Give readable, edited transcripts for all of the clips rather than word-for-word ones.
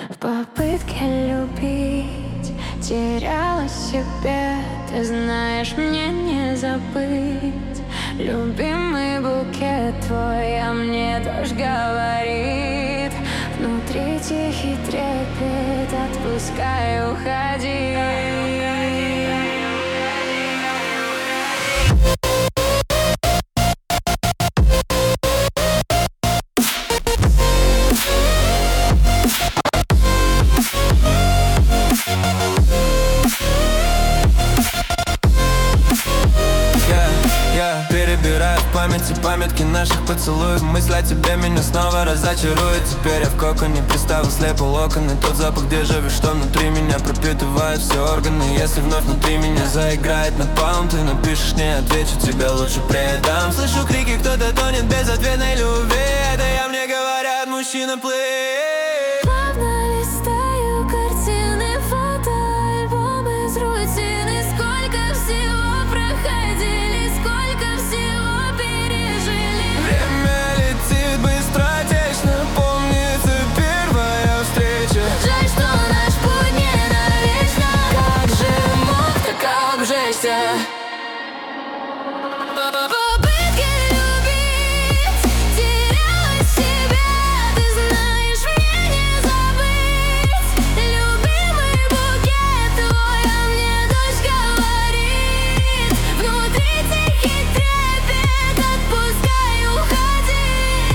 В попытке любить теряла себя. Ты знаешь, мне не забыть любимый букет твой, а мне дождь говорит. Внутри тихий трепет, отпускай, уходи. Перебираю в памяти пометки наших поцелуев. Мысль о тебе меня снова разочарует. Теперь я в коконе, приставил слепо локоны. Тот запах, где живешь, что внутри меня пропитывает все органы. Если вновь внутри меня заиграет напалм, ты напишешь, не отвечу, тебя лучше предам. Слышу крики, кто-то тонет в безответной любви. Это я, мне говорят, мужчина, плыв. Плавно листаю картины, фотоальбомы из рутины. Сколько всего проходили, сколько всего пережили. Время летит быстротечно, помнится первая встреча. Жаль, что наш путь не навечно. Как же мог так обжечься? Попытки любить теряла себя. Ты знаешь, мне не забыть любимый букет твой, а мне дождь говорит. Внутри тихий трепет, отпускай, уходи.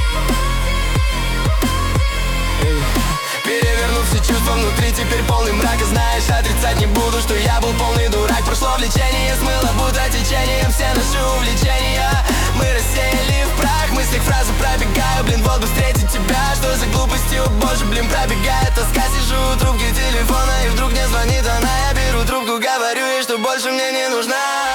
Перевернув все чувства внутри, теперь полный мрака. Знаешь, отрицать не буду, что я был полный дурак. Прошло влечение, смыло будто течением все наши увлечения. Мы рассеяли в прах, в мыслях фразы пробегаю. Блин, вот бы встретить тебя, что за глупости, о боже, блин, пробегает тоска. Сижу у трубки телефона, и вдруг мне звонит она. Я беру трубку, говорю ей, что больше мне не нужна.